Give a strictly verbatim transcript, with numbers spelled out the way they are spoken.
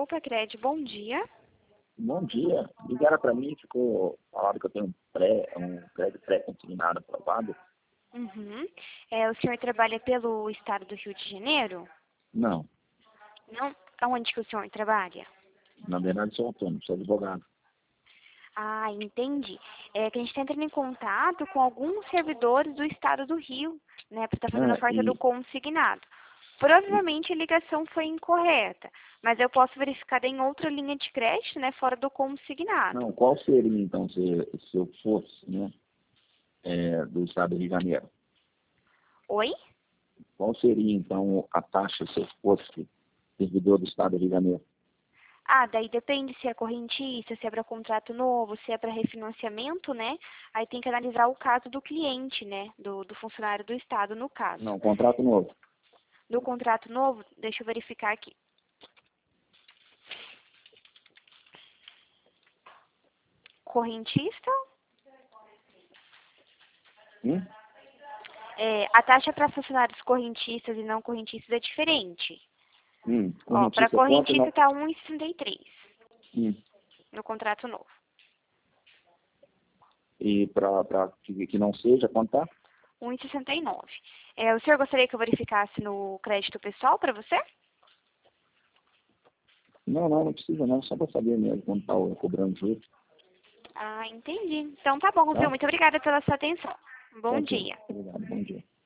Poupa Crédito, bom dia. Bom dia. Ligaram para mim, ficou falado que eu tenho um, pré, um crédito pré-consignado aprovado. Uhum. É, o senhor trabalha pelo estado do Rio de Janeiro? Não, Não? Aonde que o senhor trabalha? na verdade sou autônomo, sou advogado. Ah, entendi. É que a gente está entrando em contato com alguns servidores do estado do Rio, né, para estar fazendo a Ah, oferta do e, consignado. Provavelmente a ligação foi incorreta, mas eu posso verificar em outra linha de crédito, né, fora do consignado. não, qual seria então se, se eu fosse, né, é, do estado do Rio de Janeiro? Oi? Qual seria então a taxa se eu fosse servidor do estado do Rio de Janeiro? Ah, daí depende se é correntista, se é para contrato novo, se é para refinanciamento, né? Aí tem que analisar o caso do cliente, né? Do, do funcionário do Estado, no caso. Não, contrato novo. No contrato novo, deixa eu verificar aqui. Correntista, Hum? é, a taxa para funcionários correntistas e não correntistas é diferente. Hum, Ó, para correntista quanto correntista não? está um vírgula sessenta e três Hum. no contrato novo. E para que, que não seja, quanto tá? um vírgula sessenta e nove. É, o senhor gostaria que eu verificasse no crédito pessoal para você? Não, não, não precisa não, só para saber mesmo quanto tá o- cobrando juros. Ah, entendi. Então tá bom, viu? Tá? Muito obrigada pela sua atenção. Tá Bom ok. dia. Obrigado, bom dia.